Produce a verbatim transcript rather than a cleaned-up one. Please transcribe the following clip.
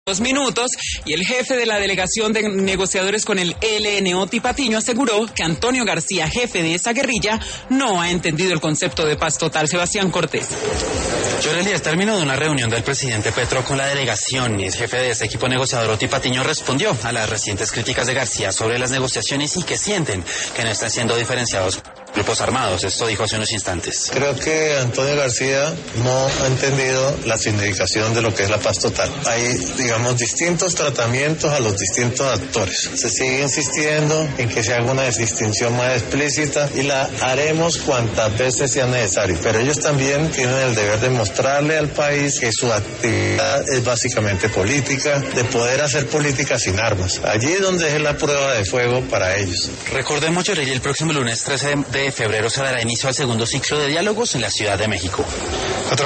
Dos minutos y el jefe de la delegación de negociadores con el E L N Oti Patiño aseguró que Antonio García, jefe de esa guerrilla, no ha entendido el concepto de paz total. Sebastián Cortés. Yoreli, al término de una reunión del presidente Petro con la delegación y el jefe de ese equipo negociador Oti Patiño respondió a las recientes críticas de García sobre las negociaciones y que sienten que no están siendo diferenciados grupos armados. Esto dijo hace unos instantes. Creo que Antonio García no ha entendido la significación de lo que es la paz total. Hay, digamos, distintos tratamientos a los distintos actores. Se sigue insistiendo en que se haga una distinción más explícita y la haremos cuantas veces sea necesario. Pero ellos también tienen el deber de mostrarle al país que su actividad es básicamente política, de poder hacer política sin armas. Allí es donde es la prueba de fuego para ellos. Recordemos, Yoreli, el próximo lunes trece de febrero se dará inicio al segundo ciclo de diálogos en la Ciudad de México.